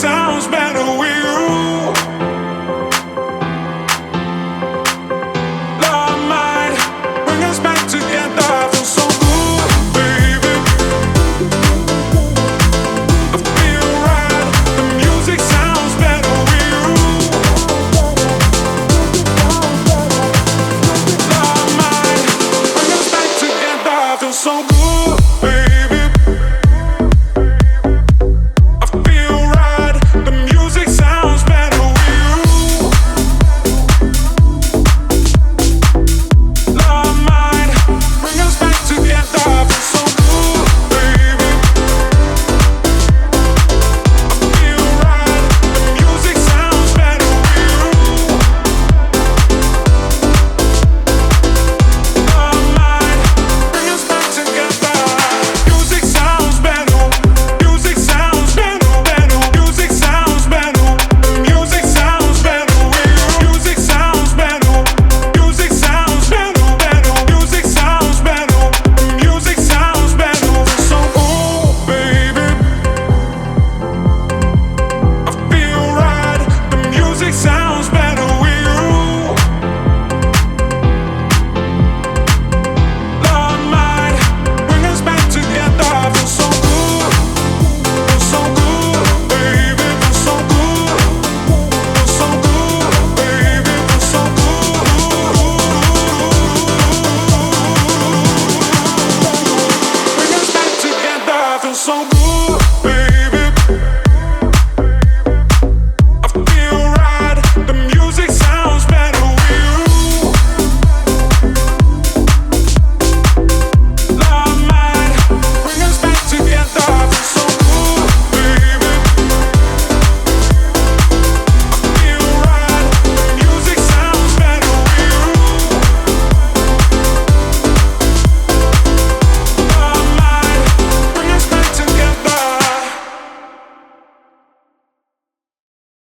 sounds better with you. Love might bring us back together. I feel so good, baby. I feel right. The music sounds better with you. Love might bring us back together. I feel so good.